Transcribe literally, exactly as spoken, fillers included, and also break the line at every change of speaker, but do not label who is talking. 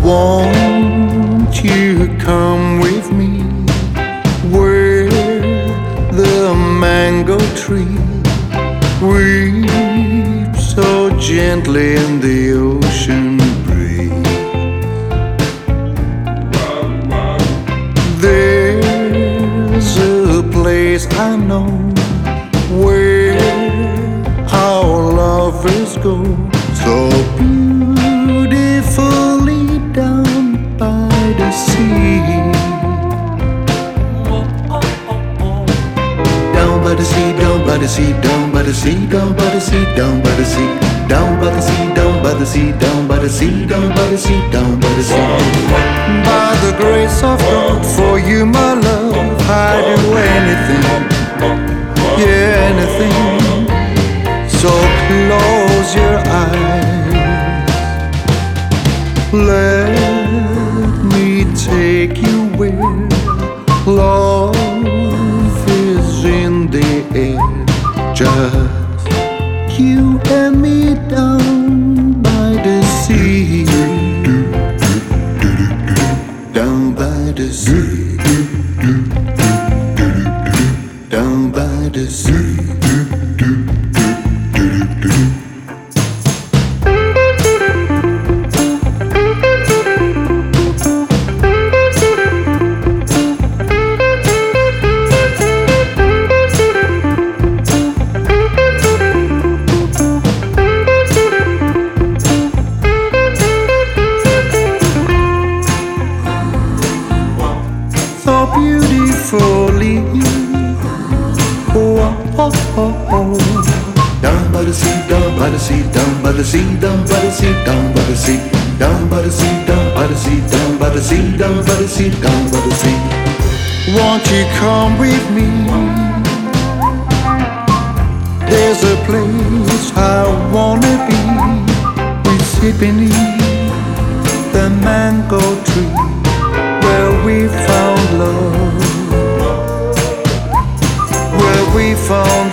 Won't you come with me where the mango tree weeps so gently in the ocean breeze? There's a place I know where our lovers go so beautifully down by the sea. Down by the sea, down by the sea, down by the sea, down by the sea, down by the sea, down by the sea, down by the sea, down by the sea, down by the sea, down by the sea. By the grace of God, for you, my love, I do anything, yeah, anything. So close your eyes, let me take you where love is in the air. Just you and me down by the sea, down by the sea, down by the sea. So beautifully, oh, oh, oh, oh. Down by the sea, down by the sea, down by the sea, down by the sea, down by the sea, down by the sea, down by the sea, down by the sea, down by the sea, down by the sea. Won't you come with me? There's a place I wanna be. We sit beneath the mango tree where we found love, where we found